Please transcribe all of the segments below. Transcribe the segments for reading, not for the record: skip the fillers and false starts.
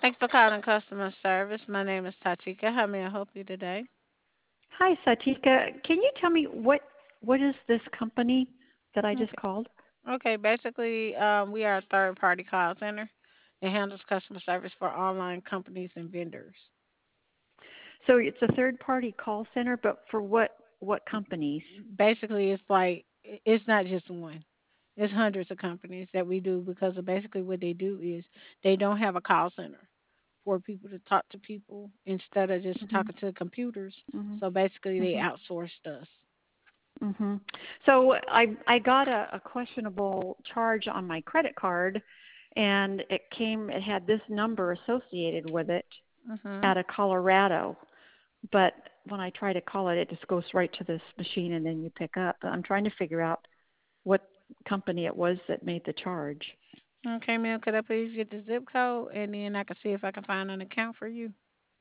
Thanks for calling customer service. My name is Tatika. How may I help you today? Hi, Satika. Can you tell me what is this company that I just Okay. called? Okay. Basically, we are a third-party call center that handles customer service for online companies and vendors. So it's a third-party call center, but for what companies? Basically, it's like it's not just one. It's hundreds of companies that we do because of basically what they do is they don't have a call center for people to talk to people instead of just Mhm. talking to computers. Mhm. So basically, they Mhm. outsourced us. Mhm. So I got a questionable charge on my credit card, and it had this number associated with it Mhm. out of Colorado. But when I try to call it, it just goes right to this machine, and then you pick up. I'm trying to figure out what company it was that made the charge. Okay, ma'am, could I please get the zip code and then I can see if I can find an account for you?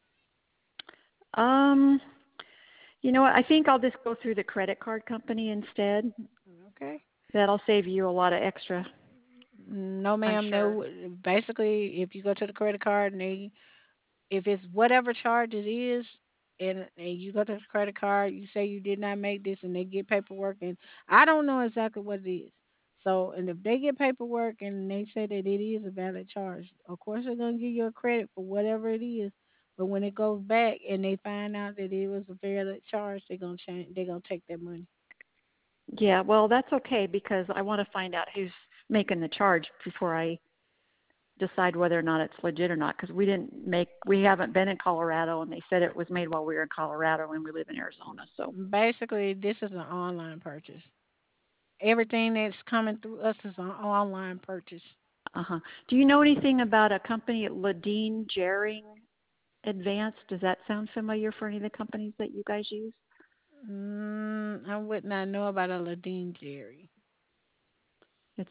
Um, you know what? I think I'll just go through the credit card company instead. Okay. That'll save you a lot of extra, No, I'm ma'am, sure. no. Basically, if you go to the credit card and if it's whatever charge it is, and you go to the credit card, you say you did not make this, and they get paperwork, and I don't know exactly what it is. So, and if they get paperwork and they say that it is a valid charge, of course they're gonna give you a credit for whatever it is. But when it goes back and they find out that it was a valid charge, they're gonna change. They're gonna take that money. Yeah, well, that's okay because I want to find out who's making the charge before I decide whether or not it's legit or not because we haven't been in Colorado and they said it was made while we were in Colorado and we live in Arizona. So, Basically, this is an online purchase. Everything that's coming through us is an online purchase. uh-huh. Do you know anything about a company Ladine Jaring Advanced? Does that sound familiar for any of the companies that you guys use? I would not know about a Ladine Jerry. It's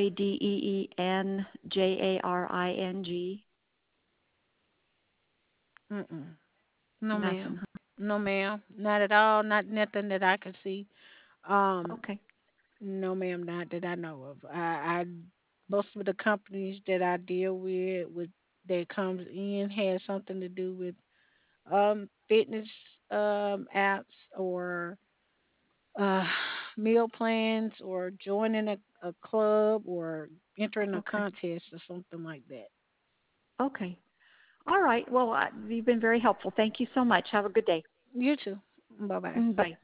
LADEENJARING. Mm-mm. No, Nothing, ma'am. huh? No, ma'am. Not at all. Not nothing that I could see. Um, Okay. no, ma'am. Not that I know of. Most of the companies that I deal with that comes in has something to do with fitness apps or uh meal plans or joining a club or entering a Okay. contest or something like that. Okay. All right. Well, you've been very helpful. Thank you so much. Have a good day. You too. Bye bye. Bye.